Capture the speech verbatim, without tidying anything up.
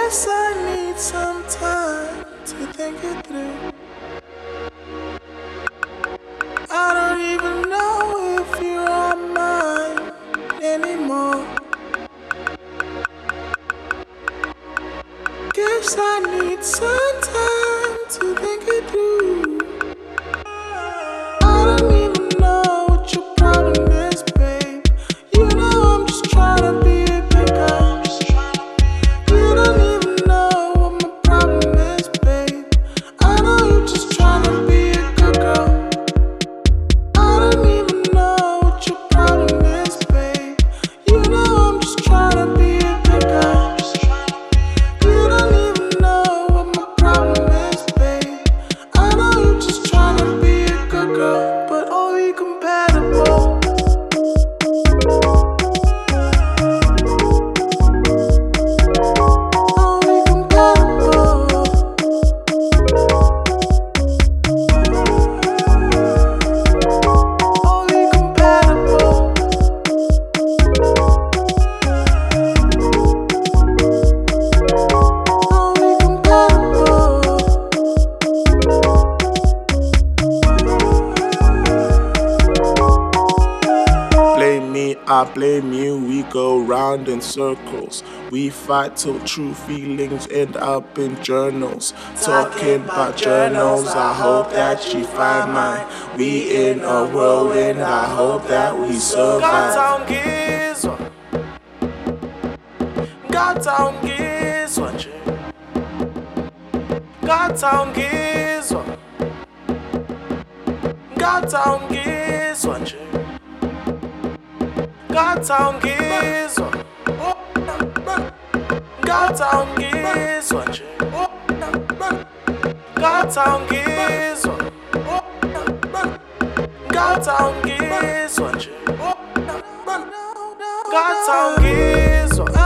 Guess I need some time to think it through. I don't even know if you are mine anymore. Guess I need some time to think it through. I don't even know what your problem is, babe. You know I'm just trying to be a good girl. You don't even know what my problem is, babe. I know you're just trying to be a good girl. I don't even know what your problem is, babe. You know I'm just trying to be a good girl. You don't even know what my problem is, babe. I know you're just trying to be a good girl, but are we compatible? Are we compatible? Are we compatible? Are we compatible? Blame me, I blame you, we go round in circles. We fight till true feelings end up in journals. Talking about journals, I hope that you find mine. We in a whirlwind, I hope that we survive. Gatangizwa, gatangizwa nje, gatangizwa, gatangizwa nje, gatangizwa, gatangizwa nje, gatangizwa, gatangizwa nje, gatangizwa.